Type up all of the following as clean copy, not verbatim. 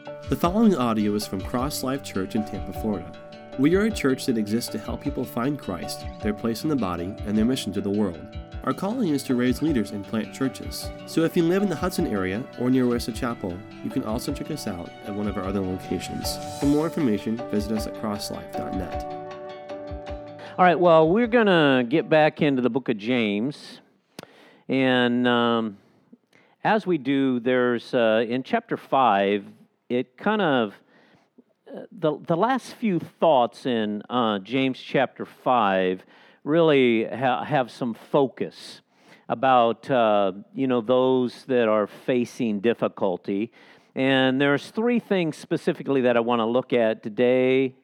The following audio is from Cross Life Church in Tampa, Florida. We are a church that exists to help people find Christ, their place in the body, and their mission to the world. Our calling is to raise leaders and plant churches. So if you live in the Hudson area or near West Chapel, you can also check us out at one of our other locations. For more information, visit us at crosslife.net. All right, well, we're going to get back into the book of James. And as we do, there's, in chapter 5, it kind of, the last few thoughts in James chapter 5 really have some focus about, those that are facing difficulty. And there's three things specifically that I want to look at today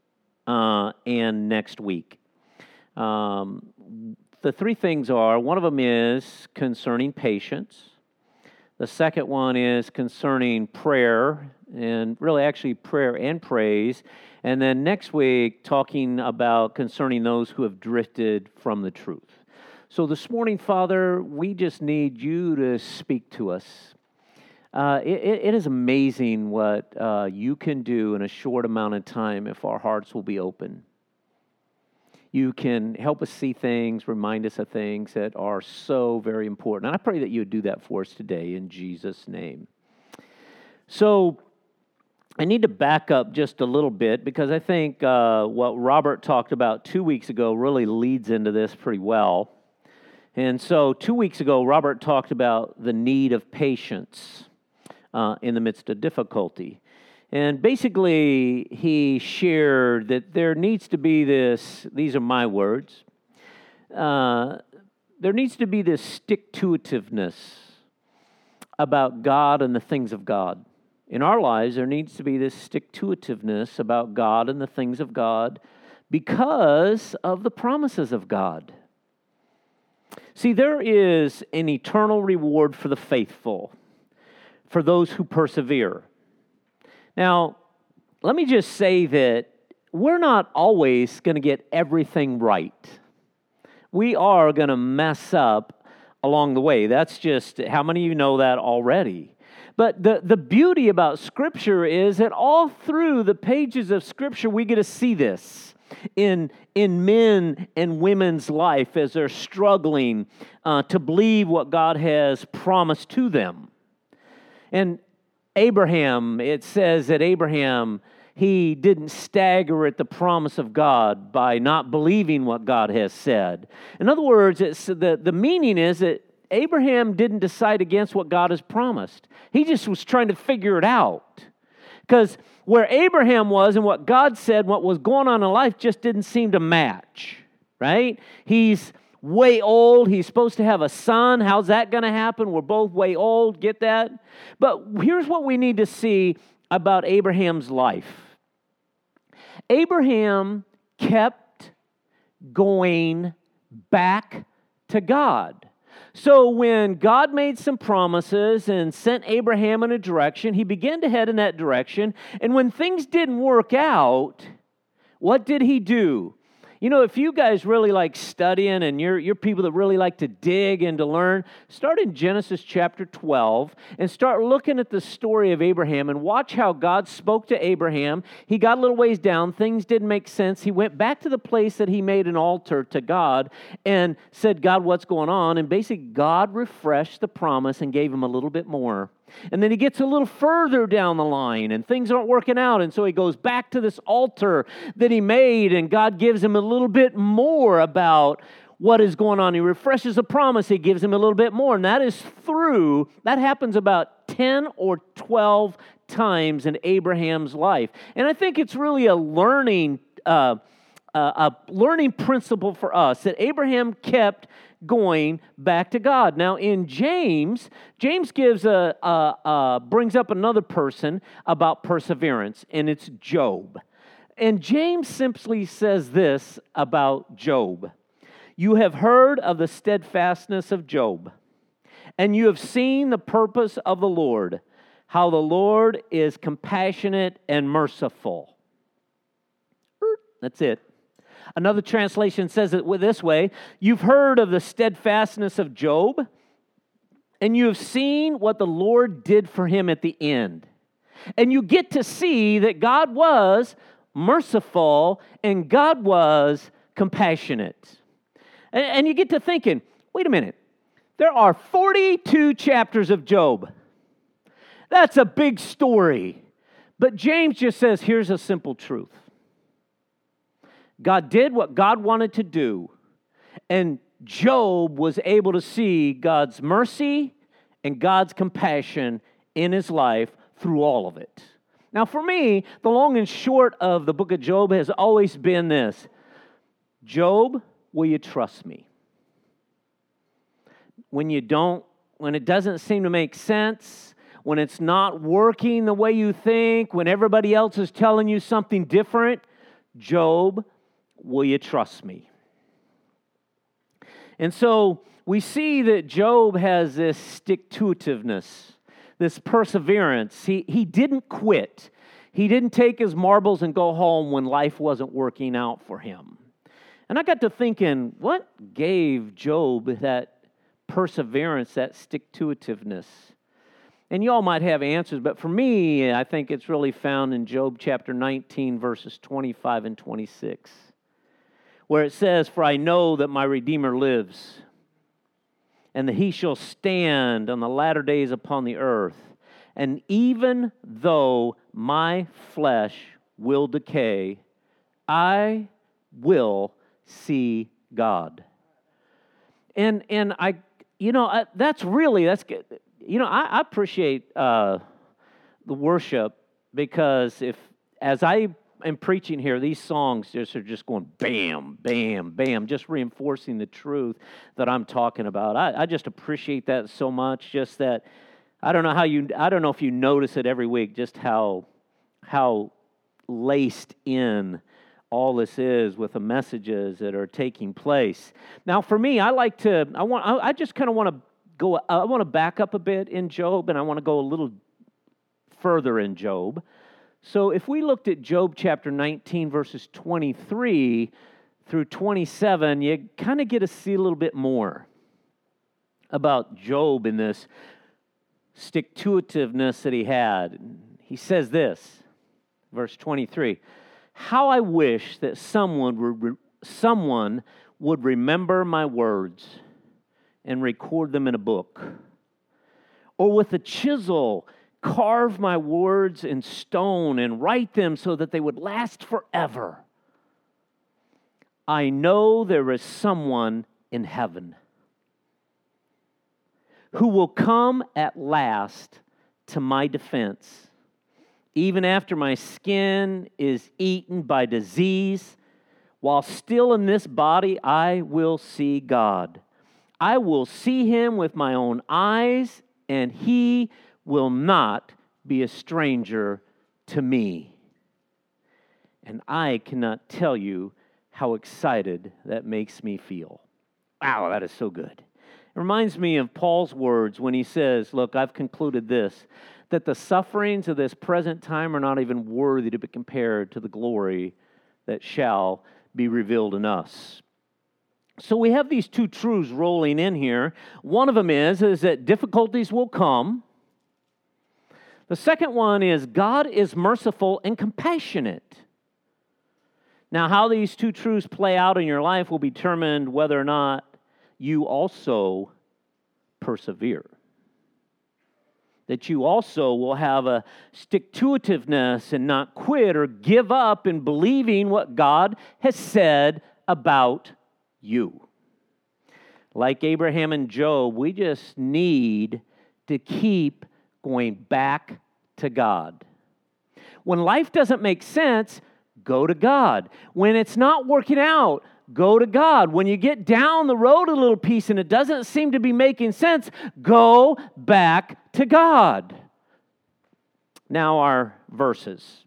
and next week. The three things are, one of them is concerning patience. The second one is concerning prayer, and really actually prayer and praise. And then next week, talking about concerning those who have drifted from the truth. So this morning, Father, we just need you to speak to us. It is amazing what you can do in a short amount of time if our hearts will be open. You can help us see things, remind us of things that are so very important. And I pray that you would do that for us today in Jesus' name. So I need to back up just a little bit because I think what Robert talked about 2 weeks ago really leads into this pretty well. And so 2 weeks ago, Robert talked about the need of patience in the midst of difficulty. And basically, he shared that there needs to be these are my words, there needs to be this stick-to-itiveness about God and the things of God. In our lives, there needs to be this stick-to-itiveness about God and the things of God because of the promises of God. See, there is an eternal reward for the faithful, for those who persevere. Now, let me just say that we're not always going to get everything right. We are going to mess up along the way. That's just, how many of you know that already? But the beauty about Scripture is that all through the pages of Scripture, we get to see this in men and women's life as they're struggling to believe what God has promised to them. And Abraham, it says that Abraham, he didn't stagger at the promise of God by not believing what God has said. In other words, the meaning is that Abraham didn't decide against what God has promised. He just was trying to figure it out. Because where Abraham was and what God said, what was going on in life just didn't seem to match, right? He's way old. He's supposed to have a son. How's that going to happen? We're both way old. Get that? But here's what we need to see about Abraham's life. Abraham kept going back to God. So when God made some promises and sent Abraham in a direction, he began to head in that direction. And when things didn't work out, what did he do? You know, if you guys really like studying and you're people that really like to dig and to learn, start in Genesis chapter 12 and start looking at the story of Abraham and watch how God spoke to Abraham. He got a little ways down. Things didn't make sense. He went back to the place that he made an altar to God and said, God, what's going on? And basically, God refreshed the promise and gave him a little bit more. And then he gets a little further down the line and things aren't working out. And so he goes back to this altar that he made and God gives him a little bit more about what is going on. He refreshes the promise. He gives him a little bit more. And that happens about 10 or 12 times in Abraham's life. And I think it's really a learning principle for us that Abraham kept going back to God. Now in James gives brings up another person about perseverance, and it's Job. And James simply says this about Job: you have heard of the steadfastness of Job, and you have seen the purpose of the Lord, how the Lord is compassionate and merciful. That's it. Another translation says it this way: you've heard of the steadfastness of Job, and you have seen what the Lord did for him at the end. And you get to see that God was merciful and God was compassionate. And you get to thinking, wait a minute, there are 42 chapters of Job. That's a big story. But James just says, here's a simple truth. God did what God wanted to do, and Job was able to see God's mercy and God's compassion in his life through all of it. Now, for me, the long and short of the book of Job has always been this: Job, will you trust me? When it doesn't seem to make sense, when it's not working the way you think, when everybody else is telling you something different, Job, will you trust me? And so we see that Job has this stick-to-itiveness, this perseverance. He didn't quit. He didn't take his marbles and go home when life wasn't working out for him. And I got to thinking, what gave Job that perseverance, that stick-to-itiveness? And you all might have answers, but for me, I think it's really found in Job chapter 19, verses 25 and 26, where it says, "For I know that my Redeemer lives, and that he shall stand on the latter days upon the earth. And even though my flesh will decay, I will see God." And I, that's good. I appreciate the worship, because as I am preaching here, these songs are just going bam, bam, bam, just reinforcing the truth that I'm talking about. I just appreciate that so much. Just that I don't know if you notice it every week, just how laced in all this is with the messages that are taking place. Now, for me, I want to back up a bit in Job, and I want to go a little further in Job. So if we looked at Job chapter 19, verses 23 through 27, you kind of get to see a little bit more about Job and this stick-to-itiveness that he had. He says this, verse 23, "How I wish that someone would remember my words and record them in a book, or with a chisel carve my words in stone and write them so that they would last forever. I know there is someone in heaven who will come at last to my defense. Even after my skin is eaten by disease, while still in this body, I will see God. I will see him with my own eyes, and he will not be a stranger to me." And I cannot tell you how excited that makes me feel. Wow, that is so good. It reminds me of Paul's words when he says, "Look, I've concluded this, that the sufferings of this present time are not even worthy to be compared to the glory that shall be revealed in us." So we have these two truths rolling in here. One of them is that difficulties will come. The second one is God is merciful and compassionate. Now, how these two truths play out in your life will be determined whether or not you also persevere. That you also will have a stick-to-itiveness and not quit or give up in believing what God has said about you. Like Abraham and Job, we just need to keep going back to God. When life doesn't make sense, go to God. When it's not working out, go to God. When you get down the road a little piece and it doesn't seem to be making sense, go back to God. Now our verses.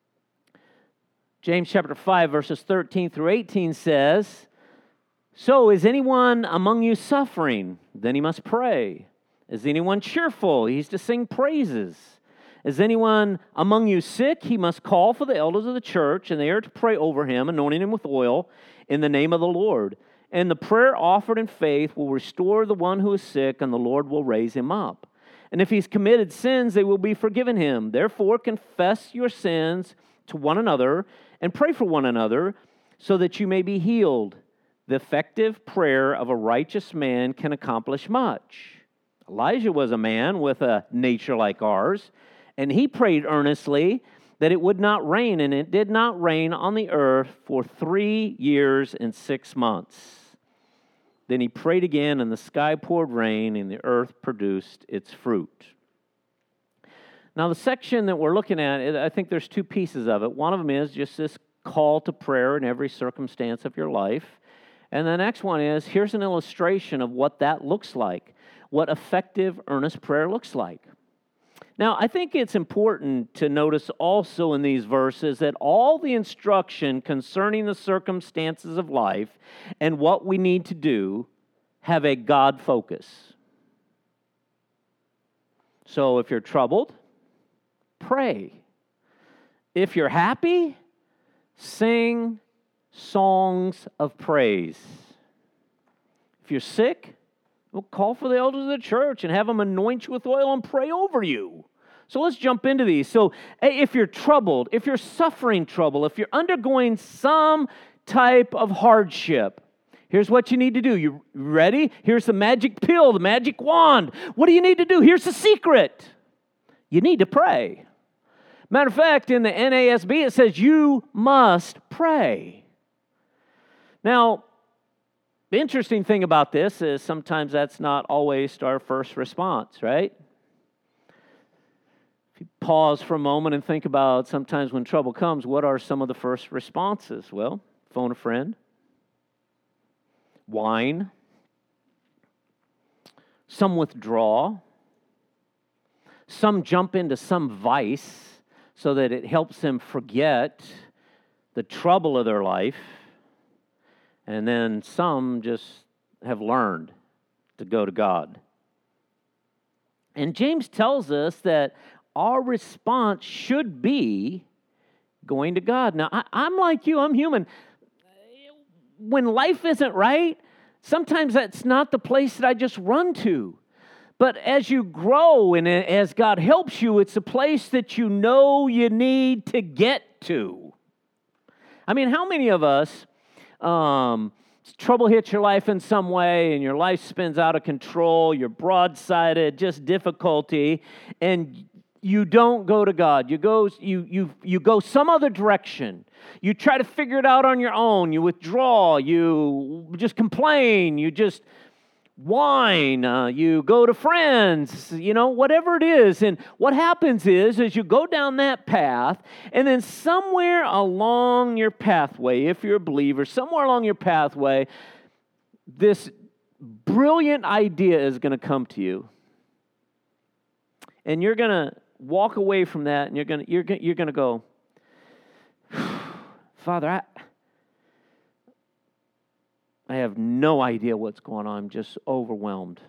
James chapter 5, verses 13 through 18 says, "So is anyone among you suffering? Then he must pray. Is anyone cheerful? He's to sing praises. Is anyone among you sick? He must call for the elders of the church, and they are to pray over him, anointing him with oil in the name of the Lord. And the prayer offered in faith will restore the one who is sick, and the Lord will raise him up. And if he's committed sins, they will be forgiven him. Therefore, confess your sins to one another and pray for one another so that you may be healed. The effective prayer of a righteous man can accomplish much. Elijah was a man with a nature like ours, and he prayed earnestly that it would not rain, and it did not rain on the earth for 3 years and 6 months. Then he prayed again, and the sky poured rain, and the earth produced its fruit. Now, the section that we're looking at, I think there's 2 pieces of it. One of them is just this call to prayer in every circumstance of your life. And the next one is, here's an illustration of what that looks like, what effective, earnest prayer looks like. Now, I think it's important to notice also in these verses that all the instruction concerning the circumstances of life and what we need to do have a God focus. So if you're troubled, pray. If you're happy, sing songs of praise. If you're sick, well, call for the elders of the church and have them anoint you with oil and pray over you. So let's jump into these. So if you're troubled, if you're suffering trouble, if you're undergoing some type of hardship, here's what you need to do. You ready? Here's the magic pill, the magic wand. What do you need to do? Here's the secret. You need to pray. Matter of fact, in the NASB, it says you must pray. Now, the interesting thing about this is sometimes that's not always our first response, right? If you pause for a moment and think about sometimes when trouble comes, what are some of the first responses? Well, phone a friend, whine, some withdraw, some jump into some vice so that it helps them forget the trouble of their life. And then some just have learned to go to God. And James tells us that our response should be going to God. Now, I'm like you, I'm human. When life isn't right, sometimes that's not the place that I just run to. But as you grow and as God helps you, it's a place that you know you need to get to. I mean, how many of us... trouble hits your life in some way and your life spins out of control, you're broadsided, just difficulty, and you don't go to God. You go some other direction. You try to figure it out on your own. You withdraw. You just complain. You just whine. You go to friends, whatever it is. And what happens is you go down that path, and then somewhere along your pathway, if you're a believer, somewhere along your pathway, this brilliant idea is going to come to you. And you're going to walk away from that, and you're going to go, Father, I have no idea what's going on. I'm just overwhelmed.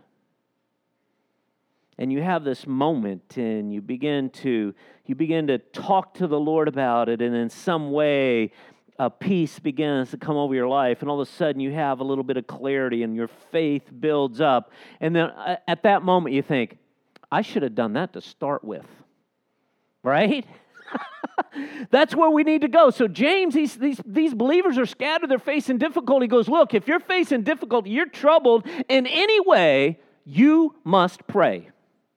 And you have this moment, and you begin to talk to the Lord about it, and in some way, a peace begins to come over your life, and all of a sudden, you have a little bit of clarity, and your faith builds up. And then at that moment, you think, I should have done that to start with, right? That's where we need to go. So James, these believers are scattered, they're facing difficulty. He goes, look, if you're facing difficulty, you're troubled in any way, you must pray.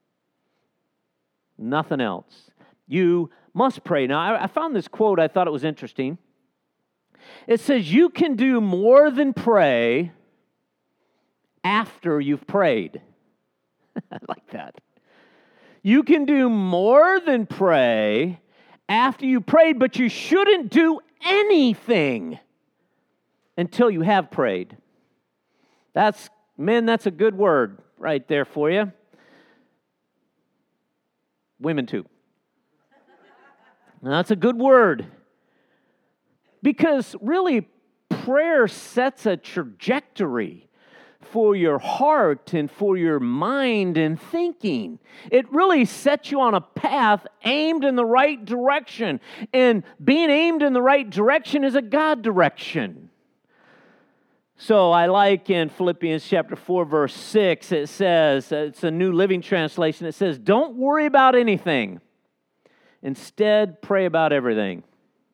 Nothing else. You must pray. Now, I found this quote, I thought it was interesting. It says, you can do more than pray after you've prayed. I like that. You can do more than pray after you prayed, but you shouldn't do anything until you have prayed. That's a good word right there for you. Women too. Now, that's a good word. Because really, prayer sets a trajectory for your heart and for your mind and thinking. It really sets you on a path aimed in the right direction. And being aimed in the right direction is a God direction. So I like in Philippians chapter 4, verse 6, it says, it's a New Living Translation, it says, don't worry about anything. Instead, pray about everything.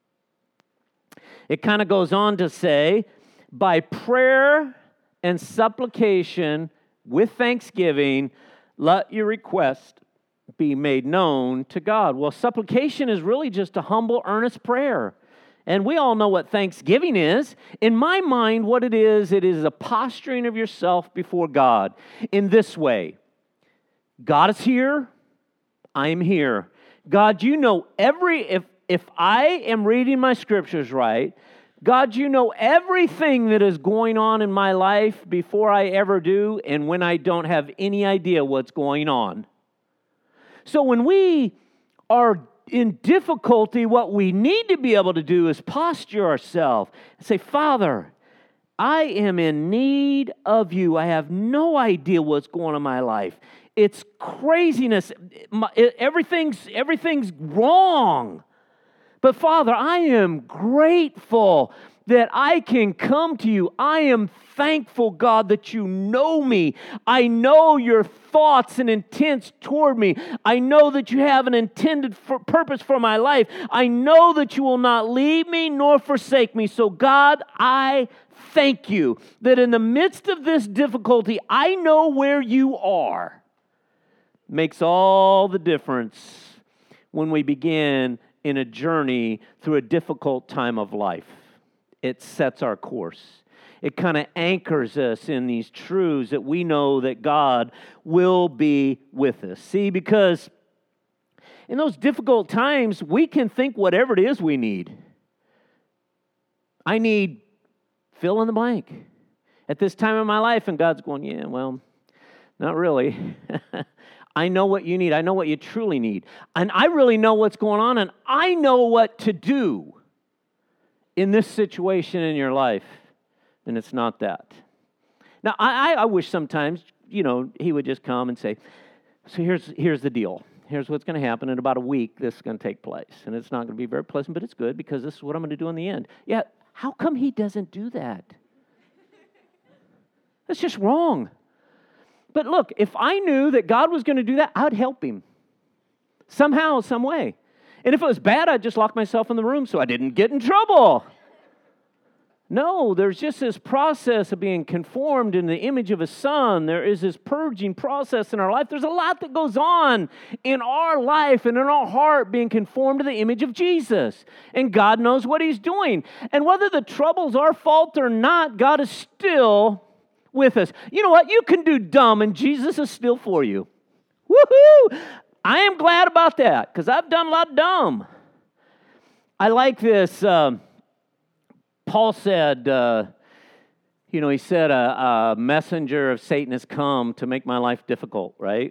It kind of goes on to say, by prayer and supplication with thanksgiving, let your request be made known to God. Well, supplication is really just a humble, earnest prayer. And we all know what thanksgiving is. In my mind, what it is a posturing of yourself before God in this way. God is here. I am here. God, you know if I am reading my scriptures right, God, you know everything that is going on in my life before I ever do and when I don't have any idea what's going on. So when we are in difficulty, what we need to be able to do is posture ourselves and say, Father, I am in need of you. I have no idea what's going on in my life. It's craziness. Everything's wrong. But Father, I am grateful that I can come to you. I am thankful, God, that you know me. I know your thoughts and intents toward me. I know that you have an intended purpose for my life. I know that you will not leave me nor forsake me. So God, I thank you that in the midst of this difficulty, I know where you are. Makes all the difference when we begin in a journey through a difficult time of life. It sets our course. It kind of anchors us in these truths that we know that God will be with us. See, because in those difficult times, we can think whatever it is we need. I need fill in the blank at this time in my life, and God's going, yeah, well, not really. I know what you need. I know what you truly need. And I really know what's going on, and I know what to do in this situation in your life. And it's not that. Now, I wish sometimes, he would just come and say, so here's the deal. Here's what's going to happen. In about a week, this is going to take place. And it's not going to be very pleasant, but it's good because this is what I'm going to do in the end. Yeah, how come he doesn't do that? That's just wrong. But look, if I knew that God was going to do that, I'd help him. Somehow, some way. And if it was bad, I'd just lock myself in the room so I didn't get in trouble. No, there's just this process of being conformed in the image of His Son. There is this purging process in our life. There's a lot that goes on in our life and in our heart being conformed to the image of Jesus. And God knows what He's doing. And whether the trouble's our fault or not, God is still with us. You know what? You can do dumb, and Jesus is still for you. Woohoo! I am glad about that because I've done a lot of dumb. I like this. Paul said, he said, a messenger of Satan has come to make my life difficult, right?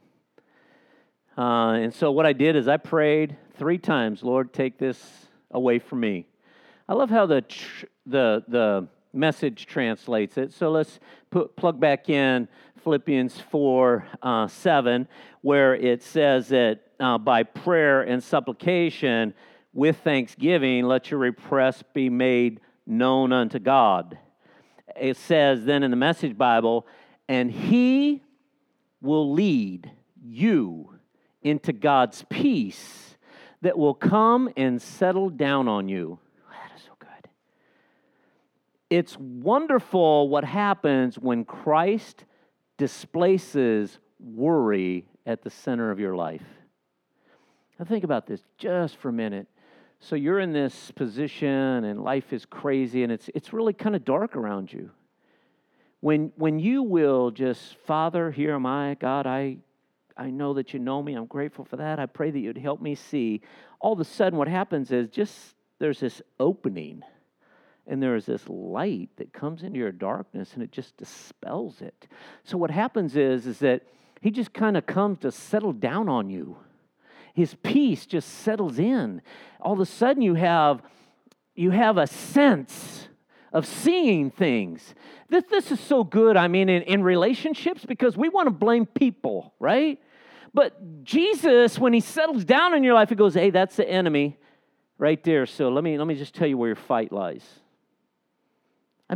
And so what I did is I prayed 3 times, Lord, take this away from me. I love how the Message translates it. So let's plug back in Philippians 4:7, where it says that by prayer and supplication with thanksgiving, let your requests be made known unto God. It says then in the Message Bible, and He will lead you into God's peace that will come and settle down on you. That is so good. It's wonderful what happens when Christ displaces worry at the center of your life. Now think about this just for a minute. So you're in this position and life is crazy and it's really kind of dark around you. When you will just, Father, here am I, God, I know that you know me. I'm grateful for that. I pray that you'd help me see. All of a sudden what happens is just there's this opening and there is this light that comes into your darkness and it just dispels it. So what happens is that He just kind of comes to settle down on you. His peace just settles in. All of a sudden you have a sense of seeing things. This is so good, in relationships, because we want to blame people, right? But Jesus, when He settles down in your life, He goes, hey, that's the enemy right there. So let me just tell you where your fight lies.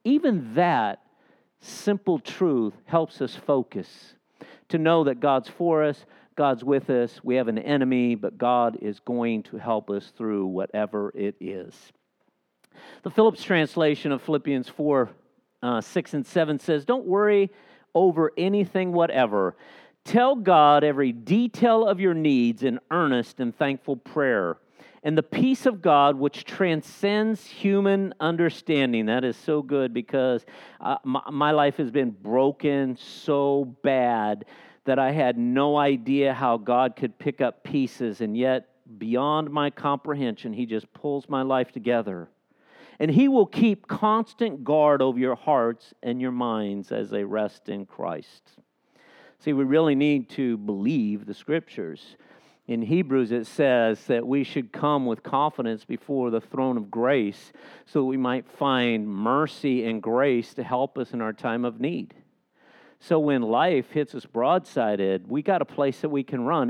even that simple truth helps us focus, to know that God's for us, God's with us, we have an enemy, but God is going to help us through whatever it is. The Phillips translation of Philippians 4, 6 and 7 says, "Don't worry over anything whatever. Tell God every detail of your needs in earnest and thankful prayer. And the peace of God, which transcends human understanding." That is so good, because my life has been broken so bad that I had no idea how God could pick up pieces, and yet beyond my comprehension, He just pulls my life together. And He will keep constant guard over your hearts and your minds as they rest in Christ. See, we really need to believe the Scriptures. In Hebrews, it says that we should come with confidence before the throne of grace so that we might find mercy and grace to help us in our time of need. So when life hits us broadsided, we got a place that we can run.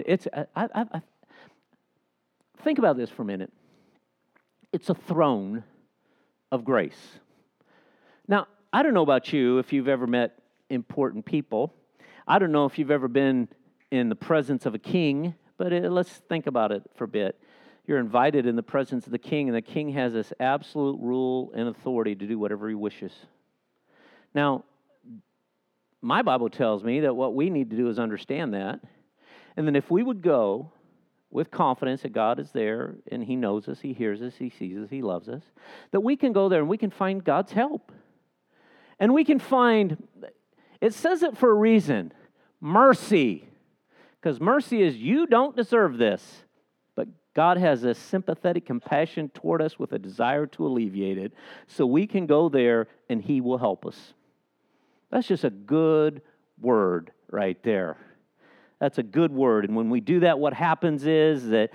Think about this for a minute. It's a throne of grace. Now, I don't know about you if you've ever met important people. I don't know if you've ever been in the presence of a king, but let's think about it for a bit. You're invited in the presence of the king, and the king has this absolute rule and authority to do whatever he wishes. Now, my Bible tells me that what we need to do is understand that, and then if we would go with confidence that God is there, and He knows us, He hears us, He sees us, He loves us, that we can go there and we can find God's help. And we can find, it says it for a reason, mercy. Because mercy is, you don't deserve this, but God has a sympathetic compassion toward us with a desire to alleviate it, so we can go there and He will help us. That's just a good word right there. That's a good word. And when we do that, what happens is that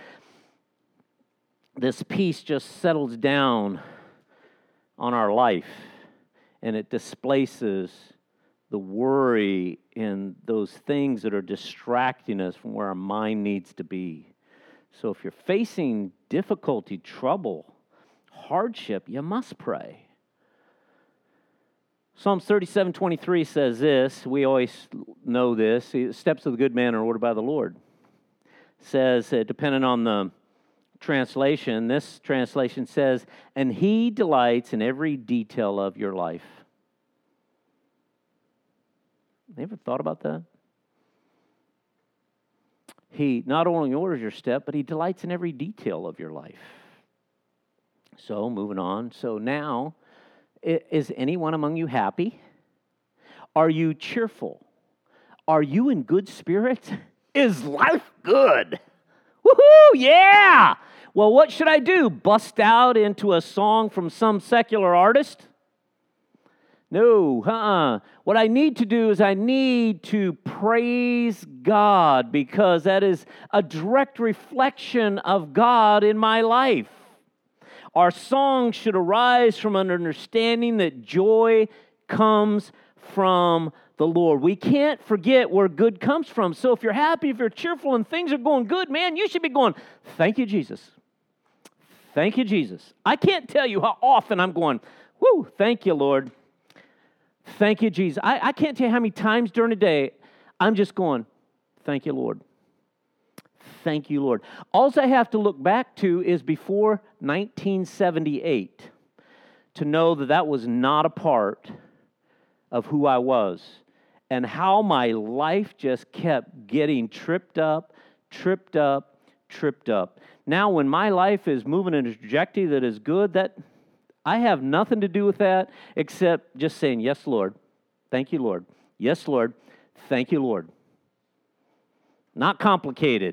this peace just settles down on our life, and it displaces the worry and those things that are distracting us from where our mind needs to be. So if you're facing difficulty, trouble, hardship, you must pray. Psalms 37:23 says this. We always know this. The steps of the good man are ordered by the Lord. It says, depending on the translation, this translation says, "And He delights in every detail of your life." You ever thought about that? He not only orders your step, but He delights in every detail of your life. So, moving on. So now, is anyone among you happy? Are you cheerful? Are you in good spirits? Is life good? Woohoo! Yeah! Well, what should I do? Bust out into a song from some secular artist? No, What I need to do is I need to praise God, because that is a direct reflection of God in my life. Our songs should arise from an understanding that joy comes from the Lord. We can't forget where good comes from. So if you're happy, if you're cheerful, and things are going good, man, you should be going, "Thank you, Jesus. Thank you, Jesus." I can't tell you how often I'm going, "Whoo, thank you, Lord. Thank you, Jesus." I can't tell you how many times during the day I'm just going, "Thank you, Lord. Thank you, Lord." All I have to look back to is before 1978 to know that that was not a part of who I was, and how my life just kept getting tripped up. Now, when my life is moving in a trajectory that is good, that I have nothing to do with that except just saying, "Yes, Lord. Thank you, Lord. Yes, Lord. Thank you, Lord." Not complicated.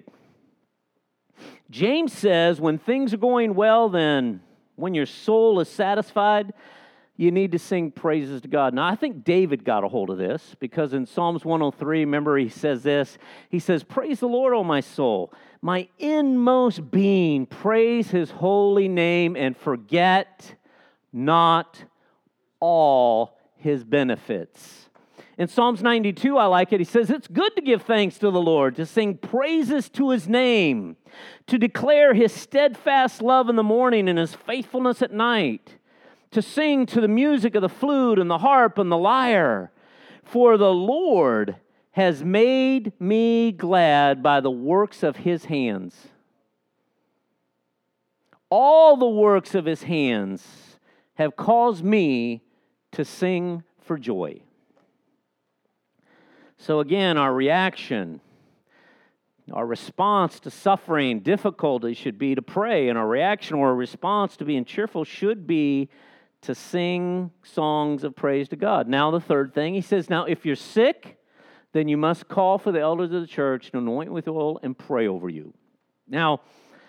James says when things are going well, then when your soul is satisfied, you need to sing praises to God. Now, I think David got a hold of this, because in Psalms 103, remember, he says this. He says, "Praise the Lord, O my soul. My inmost being, praise His holy name, and forget not all His benefits." In Psalms 92, I like it. He says, "It's good to give thanks to the Lord, to sing praises to His name, to declare His steadfast love in the morning and His faithfulness at night, to sing to the music of the flute and the harp and the lyre. For the Lord has made me glad by the works of his hands. All the works of his hands have caused me to sing for joy. So again, our reaction, our response to suffering, difficulty should be to pray, and our reaction or our response to being cheerful should be to sing songs of praise to God. Now the third thing, he says, now if you're sick, then you must call for the elders of the church to anoint with oil and pray over you. Now,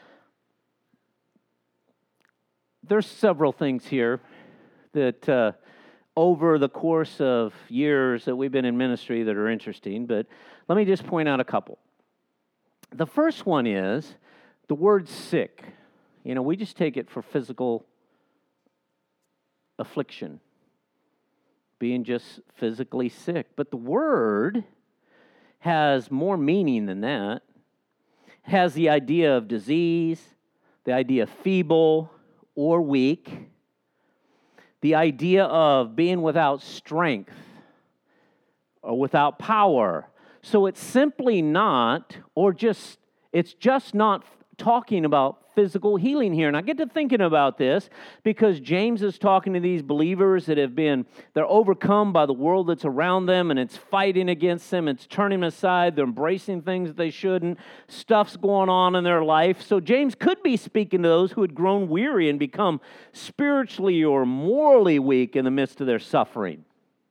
there's several things here that over the course of years that we've been in ministry that are interesting, but let me just point out a couple. The first one is the word sick. You know, we just take it for physical affliction, being just physically sick. But the word has more meaning than that. It has the idea of disease, the idea of feeble or weak, the idea of being without strength or without power. So it's simply not, it's just not talking about physical healing here. And I get to thinking about this because James is talking to these believers that they're overcome by the world that's around them, and it's fighting against them, it's turning them aside, they're embracing things that they shouldn't, stuff's going on in their life. So James could be speaking to those who had grown weary and become spiritually or morally weak in the midst of their suffering.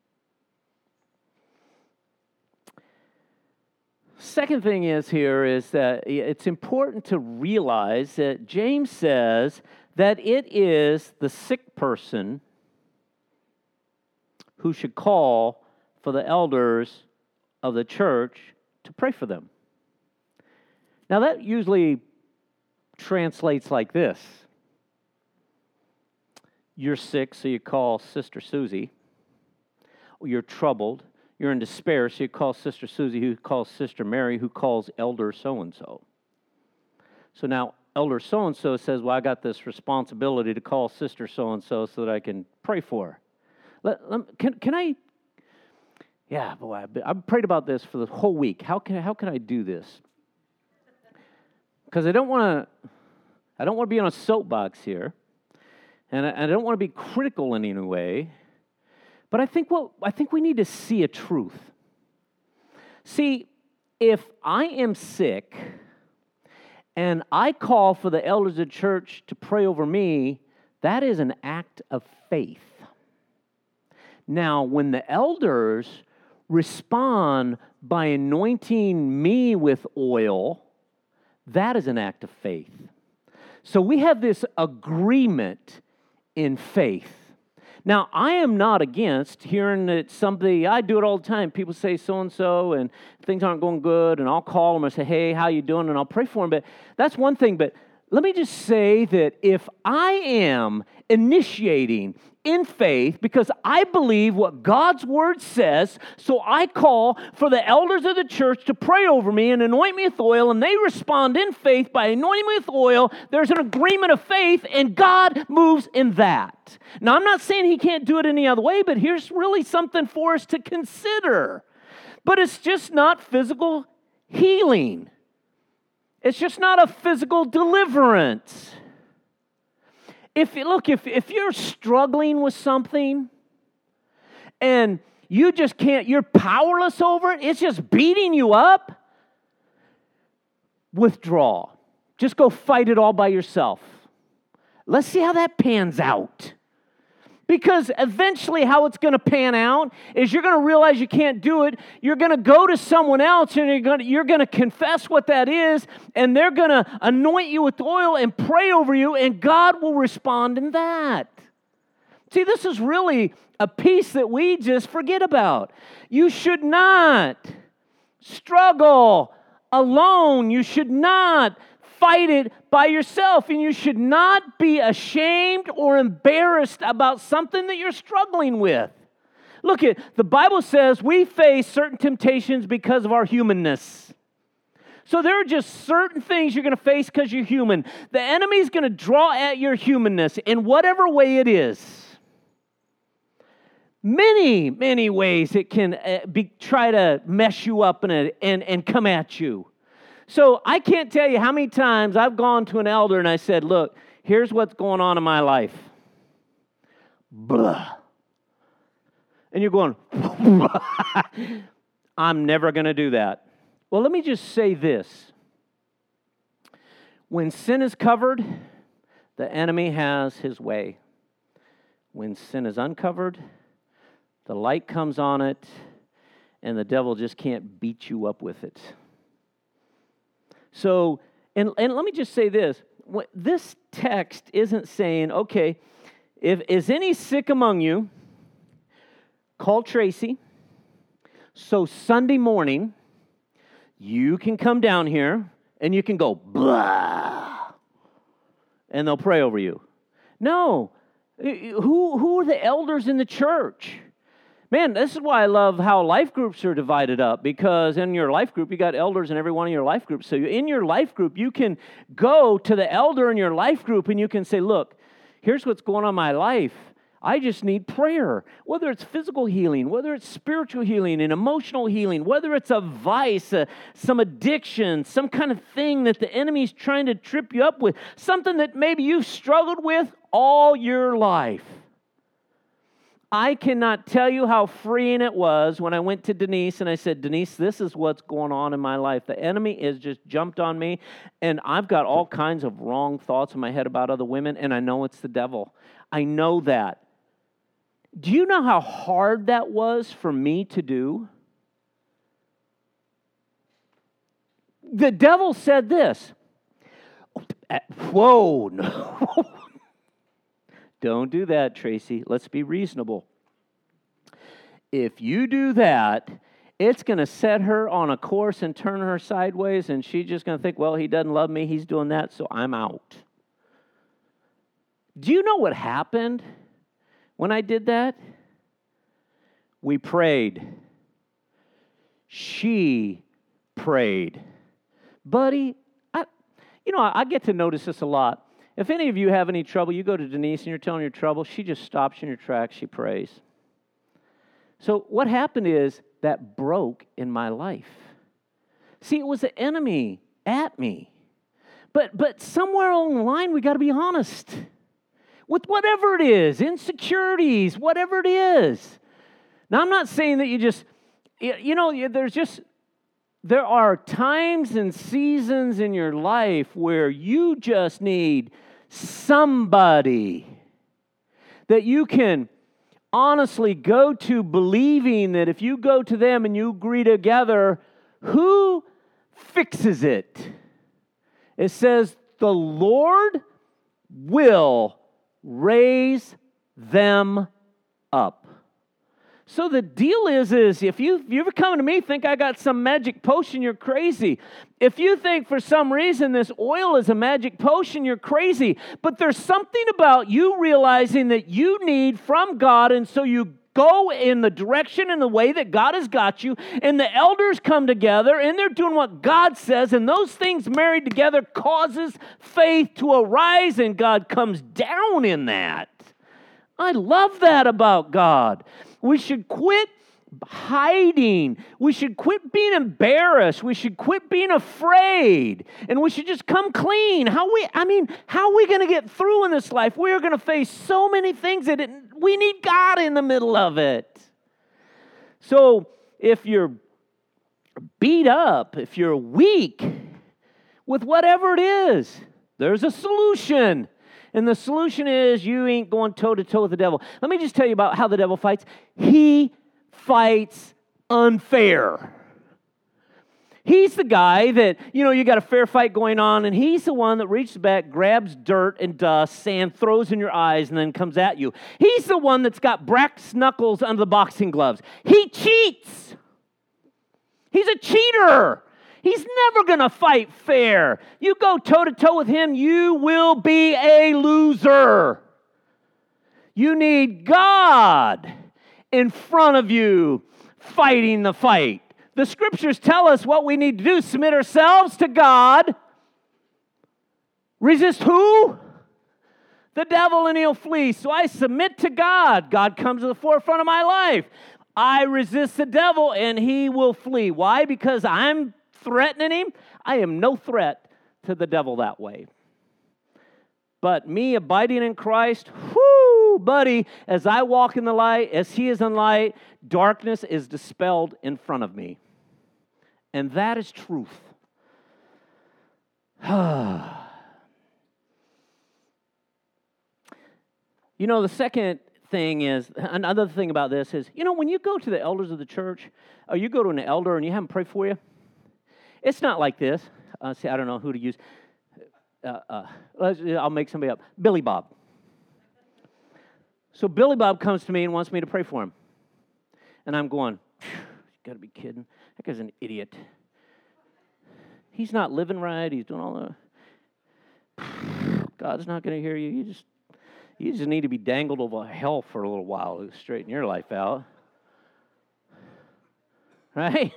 Second thing is that it's important to realize that James says that it is the sick person who should call for the elders of the church to pray for them. Now that usually translates like this. You're sick, so you call Sister Susie. You're troubled. You're in despair, so you call Sister Susie, who calls Sister Mary, who calls Elder so-and-so. So now Elder so-and-so says, well, I got this responsibility to call Sister so-and-so so that I can pray for her. Can I? Yeah, boy, I've prayed about this for the whole week. How can I do this? Because I don't want to be on a soapbox here, and I don't want to be critical in any way. But I think we need to see a truth. See, if I am sick and I call for the elders of the church to pray over me, that is an act of faith. Now, when the elders respond by anointing me with oil, that is an act of faith. So we have this agreement in faith. Now, I am not against hearing that somebody, I do it all the time, people say so-and-so and things aren't going good, and I'll call them and say, hey, how you doing? And I'll pray for them. But that's one thing. But let me just say that if I am initiating in faith because I believe what God's Word says, so I call for the elders of the church to pray over me and anoint me with oil, and they respond in faith by anointing me with oil, there's an agreement of faith, and God moves in that. Now, I'm not saying He can't do it any other way, but here's really something for us to consider. But it's just not physical healing. It's just not a physical deliverance. If you're struggling with something and you just can't, you're powerless over it, it's just beating you up, withdraw. Just go fight it all by yourself. Let's see how that pans out. Because eventually how it's going to pan out is you're going to realize you can't do it. You're going to go to someone else and you're going to confess what that is, and they're going to anoint you with oil and pray over you, and God will respond in that. See, this is really a piece that we just forget about. You should not struggle alone. You should not fight it by yourself, and you should not be ashamed or embarrassed about something that you're struggling with. Look, the Bible says we face certain temptations because of our humanness. So there are just certain things you're going to face because you're human. The enemy's going to draw at your humanness in whatever way it is. Many, many ways it can try to mess you up and come at you. So I can't tell you how many times I've gone to an elder and I said, look, here's what's going on in my life. Blah. And you're going, I'm never going to do that. Well, let me just say this. When sin is covered, the enemy has his way. When sin is uncovered, the light comes on it, and the devil just can't beat you up with it. So, and let me just say this. This text isn't saying, okay, if is any sick among you, call Tracy. So Sunday morning, you can come down here, and you can go, blah, and they'll pray over you. No. Who are the elders in the church? Man, this is why I love how life groups are divided up, because in your life group, you got elders in every one of your life groups. So in your life group, you can go to the elder in your life group and you can say, look, here's what's going on in my life. I just need prayer, whether it's physical healing, whether it's spiritual healing and emotional healing, whether it's a vice, some addiction, some kind of thing that the enemy's trying to trip you up with, something that maybe you've struggled with all your life. I cannot tell you how freeing it was when I went to Denise and I said, Denise, this is what's going on in my life. The enemy has just jumped on me, and I've got all kinds of wrong thoughts in my head about other women, and I know it's the devil. I know that. Do you know how hard that was for me to do? The devil said this. Whoa, no. Don't do that, Tracy. Let's be reasonable. If you do that, it's going to set her on a course and turn her sideways, and she's just going to think, well, he doesn't love me, he's doing that, so I'm out. Do you know what happened when I did that? We prayed. She prayed. Buddy, I get to notice this a lot. If any of you have any trouble, you go to Denise and you're telling your trouble, she just stops you in your tracks, she prays. So what happened is that broke in my life. See, it was the enemy at me. But somewhere along the line, we got to be honest. With whatever it is, insecurities, whatever it is. Now, I'm not saying that you just, there are times and seasons in your life where you just need somebody that you can honestly go to, believing that if you go to them and you agree together, who fixes it? It says, the Lord will raise them up. So the deal is if you ever come to me think I got some magic potion, you're crazy. If you think for some reason this oil is a magic potion, you're crazy. But there's something about you realizing that you need from God, and so you go in the direction and the way that God has got you, and the elders come together, and they're doing what God says, and those things married together causes faith to arise, and God comes down in that. I love that about God. We should quit hiding. We should quit being embarrassed. We should quit being afraid. And we should just come clean. How are we going to get through in this life? We are going to face so many things that we need God in the middle of it. So if you're beat up, if you're weak with whatever it is, there's a solution. And the solution is you ain't going toe-to-toe with the devil. Let me just tell you about how the devil fights. He fights unfair. He's the guy that, you got a fair fight going on, and he's the one that reaches back, grabs dirt and dust, sand, throws in your eyes, and then comes at you. He's the one that's got brass knuckles under the boxing gloves. He cheats. He's a cheater. He's never going to fight fair. You go toe-to-toe with him, you will be a loser. You need God in front of you fighting the fight. The scriptures tell us what we need to do. Submit ourselves to God. Resist who? the devil and he'll flee. So I submit to God. God comes to the forefront of my life. I resist the devil and he will flee. Why? Because I'm threatening him. I am no threat to the devil that way. But me abiding in Christ, whoo, buddy, as I walk in the light, as he is in light, darkness is dispelled in front of me. And that is truth. You know, the second thing is, another thing about this is, you know, when you go to the elders of the church, or you go to an elder and you have them pray for you, it's not like this. See, I don't know who to use. I'll make somebody up. Billy Bob. So Billy Bob comes to me and wants me to pray for him. And I'm going, you got to be kidding. That guy's an idiot. He's not living right. He's doing all the... God's not going to hear you. You just need to be dangled over hell for a little while to straighten your life out. Right?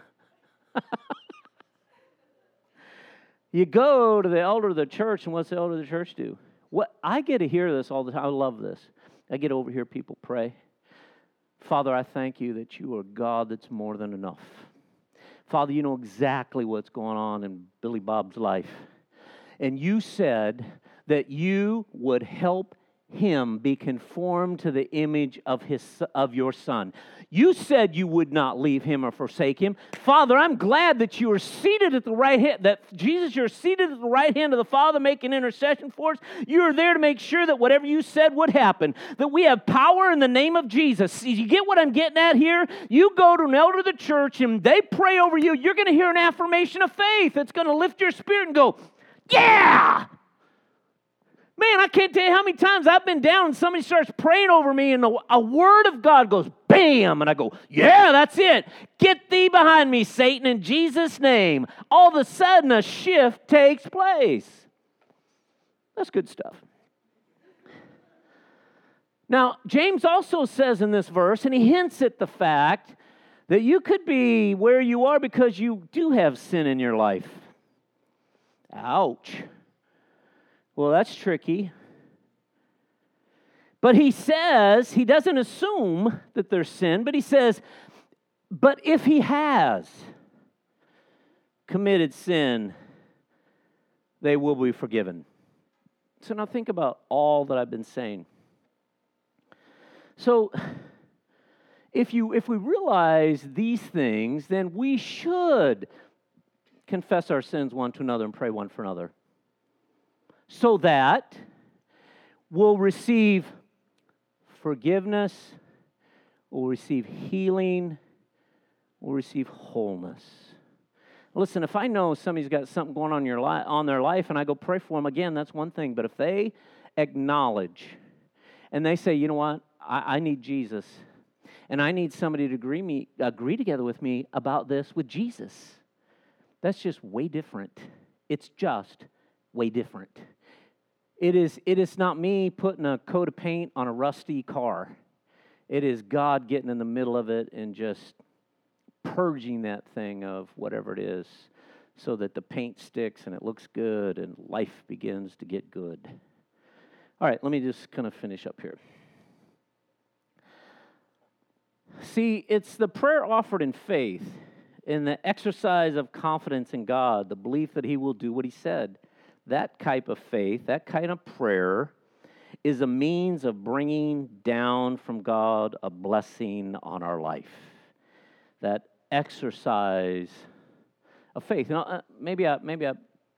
You go to the elder of the church, and what's the elder of the church do? What I get to hear this all the time. I love this. I get to overhear people pray. Father, I thank you that you are God that's more than enough. Father, you know exactly what's going on in Billy Bob's life. And you said that you would help him be conformed to the image of your Son. You said you would not leave him or forsake him. Father, I'm glad that you are seated at the right hand, that Jesus, you're seated at the right hand of the Father making intercession for us. You are there to make sure that whatever you said would happen, that we have power in the name of Jesus. You get what I'm getting at here? You go to an elder of the church and they pray over you. You're going to hear an affirmation of faith. It's going to lift your spirit and go, yeah! Man, I can't tell you how many times I've been down and somebody starts praying over me and a word of God goes, bam, and I go, yeah, that's it. Get thee behind me, Satan, in Jesus' name. All of a sudden, a shift takes place. That's good stuff. Now, James also says in this verse, and he hints at the fact that you could be where you are because you do have sin in your life. Ouch. Well, that's tricky. But he says, he doesn't assume that there's sin, but he says, but if he has committed sin, they will be forgiven. So now think about all that I've been saying. So if we realize these things, then we should confess our sins one to another and pray one for another, so that we'll receive forgiveness, we'll receive healing, we'll receive wholeness. Listen, if I know somebody's got something going on their life and I go pray for them, again, that's one thing. But if they acknowledge and they say, you know what, I need Jesus, and I need somebody to agree together with me about this with Jesus, that's just way different. It's just way different. It is not me putting a coat of paint on a rusty car. It is God getting in the middle of it and just purging that thing of whatever it is so that the paint sticks and it looks good and life begins to get good. All right, let me just kind of finish up here. See, it's the prayer offered in faith, in the exercise of confidence in God, the belief that He will do what He said. That type of faith, that kind of prayer, is a means of bringing down from God a blessing on our life. That exercise of faith. Now, maybe I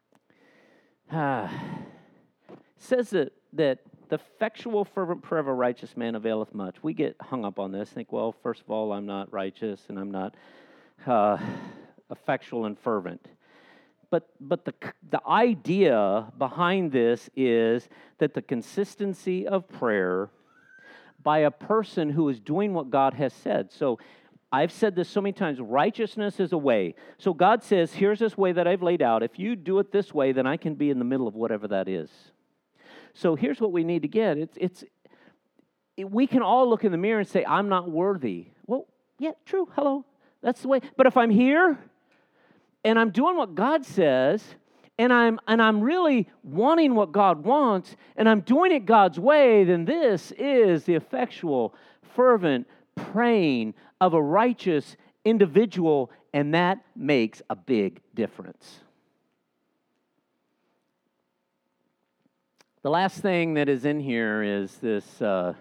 says that the effectual, fervent prayer of a righteous man availeth much. We get hung up on this. Think, well, first of all, I'm not righteous and I'm not effectual and fervent. But the idea behind this is that the consistency of prayer by a person who is doing what God has said. So I've said this so many times, righteousness is a way. So God says, here's this way that I've laid out. If you do it this way, then I can be in the middle of whatever that is. So here's what we need to get. We can all look in the mirror and say, I'm not worthy. Well, yeah, true, hello. That's the way. But if I'm here and I'm doing what God says, and I'm really wanting what God wants, and I'm doing it God's way, then this is the effectual, fervent praying of a righteous individual, and that makes a big difference. The last thing that is in here is this, the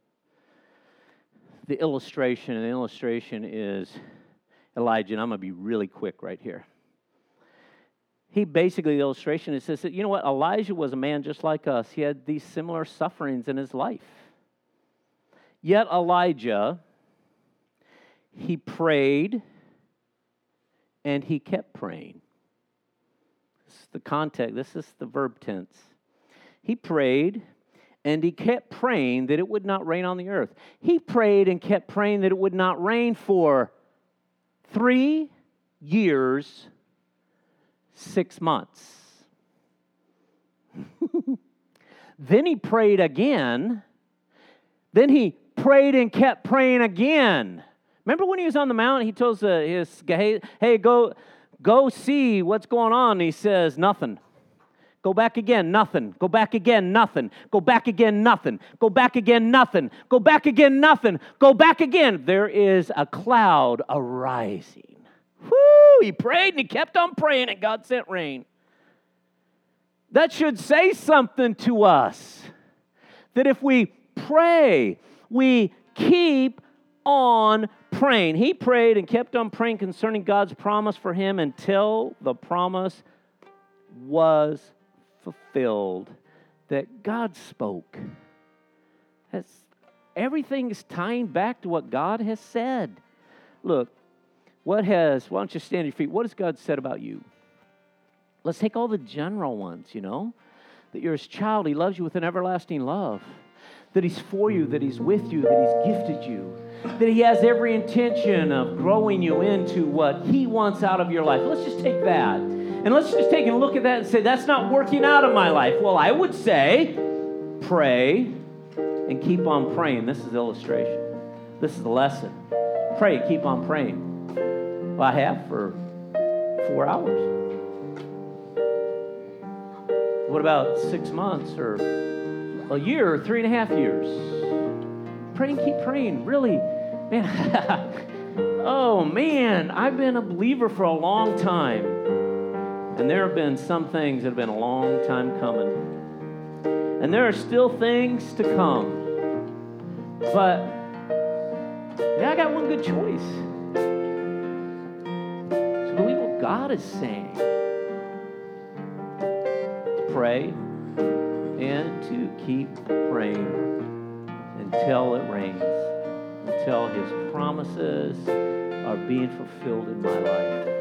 illustration, and the illustration is Elijah, and I'm going to be really quick right here. The illustration, it says that, you know what, Elijah was a man just like us. He had these similar sufferings in his life. Yet Elijah, he prayed and he kept praying. This is the context, this is the verb tense. He prayed and he kept praying that it would not rain on the earth. He prayed and kept praying that it would not rain for 3 years, 6 months. Then he prayed again. Then he prayed and kept praying again. Remember when he was on the mountain, he tells his guy, hey, go see what's going on. And he says, nothing. Go back again, nothing. Go back again, nothing. Go back again, nothing. Go back again, nothing. Go back again, nothing. Go back again. There is a cloud arising. Whoo! He prayed and he kept on praying and God sent rain. That should say something to us. That if we pray, we keep on praying. He prayed and kept on praying concerning God's promise for him until the promise was fulfilled, that God spoke. Everything is tying back to what God has said. Look, why don't you stand on your feet? What has God said about you? Let's take all the general ones, that you're his child, he loves you with an everlasting love, that he's for you, that he's with you, that he's gifted you, that he has every intention of growing you into what he wants out of your life. Let's just take that. And let's just take a look at that and say, that's not working out in my life. Well, I would say, pray and keep on praying. This is illustration. This is the lesson. Pray, keep on praying. Well, I have for 4 hours. What about 6 months or a year or 3.5 years? Pray and keep praying. Really, man. Oh, man, I've been a believer for a long time. And there have been some things that have been a long time coming. And there are still things to come. But, I got one good choice. To believe what God is saying. To pray and to keep praying until it rains. Until his promises are being fulfilled in my life.